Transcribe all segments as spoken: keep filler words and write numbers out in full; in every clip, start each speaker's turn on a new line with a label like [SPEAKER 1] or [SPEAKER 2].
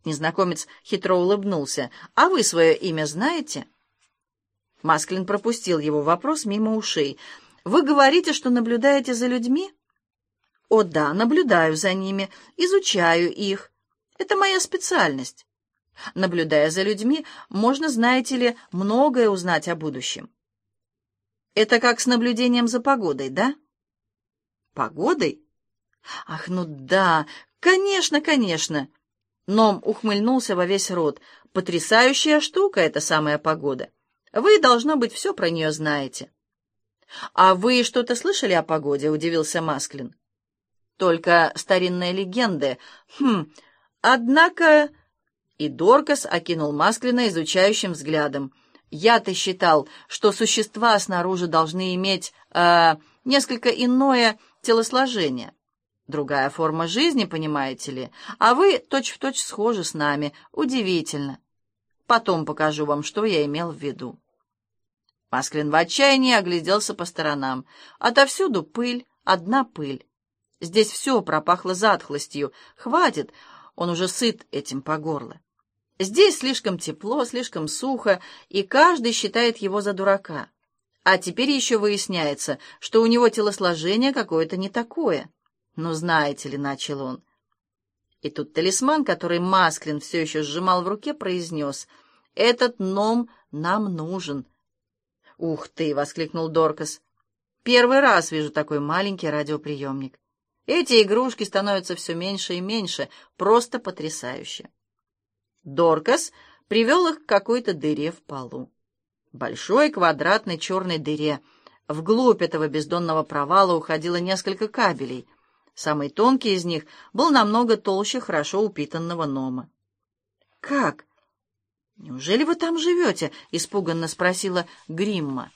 [SPEAKER 1] Незнакомец хитро улыбнулся. «А вы свое имя знаете?» Масклин пропустил его вопрос мимо ушей. «Вы говорите, что наблюдаете за людьми?» «О да, наблюдаю за ними, изучаю их. Это моя специальность. Наблюдая за людьми, можно, знаете ли, многое узнать о будущем». «Это как с наблюдением за погодой, да?» «Погодой? Ах, ну да, конечно, конечно!» Ном ухмыльнулся во весь рот. «Потрясающая штука эта самая погода. Вы, должно быть, все про нее знаете». «А вы что-то слышали о погоде?» — удивился Масклин. «Только старинные легенды. Хм, однако...» И Доркас окинул Масклина изучающим взглядом. «Я-то считал, что существа снаружи должны иметь э, несколько иное телосложение. Другая форма жизни, понимаете ли, а вы точь-в-точь схожи с нами. Удивительно. Потом покажу вам, что я имел в виду». Масклин в отчаянии огляделся по сторонам. Отовсюду пыль, одна пыль. Здесь все пропахло затхлостью. Хватит, он уже сыт этим по горло. Здесь слишком тепло, слишком сухо, и каждый считает его за дурака. А теперь еще выясняется, что у него телосложение какое-то не такое. «Ну, знаете ли», — начал он. И тут талисман, который Масклин все еще сжимал в руке, произнес: «Этот ном нам нужен». «Ух ты!» — воскликнул Доркас. «Первый раз вижу такой маленький радиоприемник. Эти игрушки становятся все меньше и меньше. Просто потрясающе». Доркас привел их к какой-то дыре в полу. Большой квадратной черной дыре. Вглубь этого бездонного провала уходило несколько кабелей. Самый тонкий из них был намного толще хорошо упитанного Нома. «Как? Неужели вы там живете?» — испуганно спросила Гримма.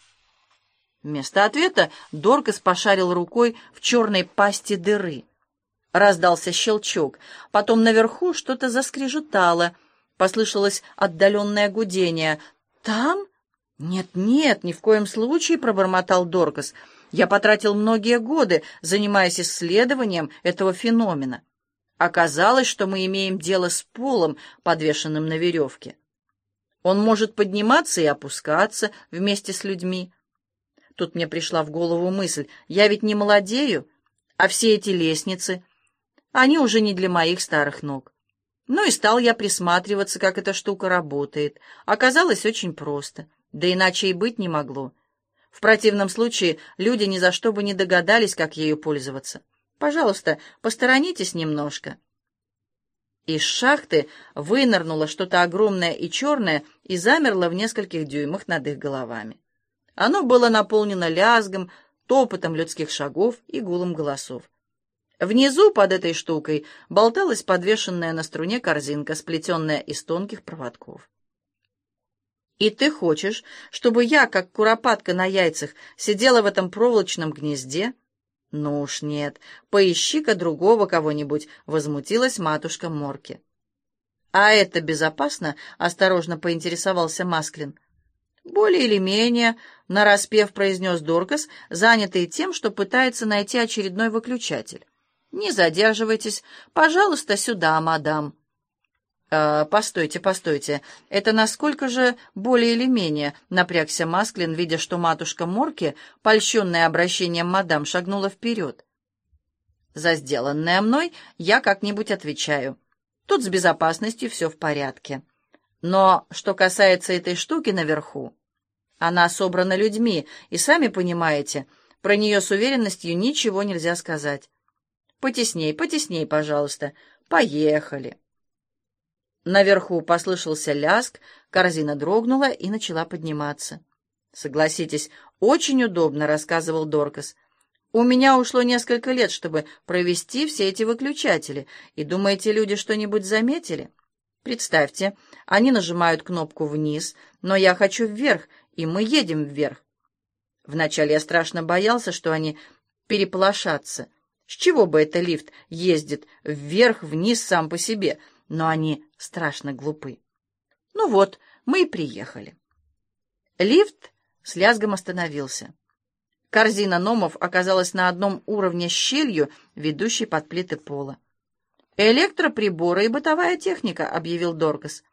[SPEAKER 1] Вместо ответа Доркас пошарил рукой в черной пасти дыры. Раздался щелчок. Потом наверху что-то заскрежетало. Послышалось отдаленное гудение. «Там? Нет-нет, ни в коем случае», — пробормотал Доркас. «Я потратил многие годы, занимаясь исследованием этого феномена. Оказалось, что мы имеем дело с полом, подвешенным на веревке. Он может подниматься и опускаться вместе с людьми». Тут мне пришла в голову мысль: я ведь не молодею, а все эти лестницы, они уже не для моих старых ног. Ну и стал я присматриваться, как эта штука работает. Оказалось очень просто, да иначе и быть не могло. В противном случае люди ни за что бы не догадались, как ею пользоваться. Пожалуйста, посторонитесь немножко». Из шахты вынырнуло что-то огромное и черное и замерло в нескольких дюймах над их головами. Оно было наполнено лязгом, топотом людских шагов и гулом голосов. Внизу под этой штукой болталась подвешенная на струне корзинка, сплетенная из тонких проводков. «И ты хочешь, чтобы я, как куропатка на яйцах, сидела в этом проволочном гнезде?» «Ну уж нет, поищи-ка другого кого-нибудь», — возмутилась матушка Морки. «А это безопасно?» — осторожно поинтересовался Масклин. «Более или менее», — нараспев произнес Доркас, занятый тем, что пытается найти очередной выключатель. «Не задерживайтесь. Пожалуйста, сюда, мадам». «Э, постойте, постойте. Это насколько же более или менее?» — напрягся Масклин, видя, что матушка Морки, польщенная обращением мадам, шагнула вперед. «За сделанное мной я как-нибудь отвечаю. Тут с безопасностью все в порядке. Но что касается этой штуки наверху, она собрана людьми, и, сами понимаете, про нее с уверенностью ничего нельзя сказать. Потесней, потесней, пожалуйста. Поехали». Наверху послышался лязг, корзина дрогнула и начала подниматься. «Согласитесь, очень удобно», — рассказывал Доркас. «У меня ушло несколько лет, чтобы провести все эти выключатели. И думаете, люди что-нибудь заметили? Представьте, они нажимают кнопку вниз, но я хочу вверх, и мы едем вверх. Вначале я страшно боялся, что они переполошатся. С чего бы это лифт ездит вверх-вниз сам по себе? Но они страшно глупы. Ну вот, мы и приехали». Лифт с лязгом остановился. Корзина Номов оказалась на одном уровне с щелью, ведущей под плиты пола. «Электроприборы и бытовая техника», — объявил Доркас.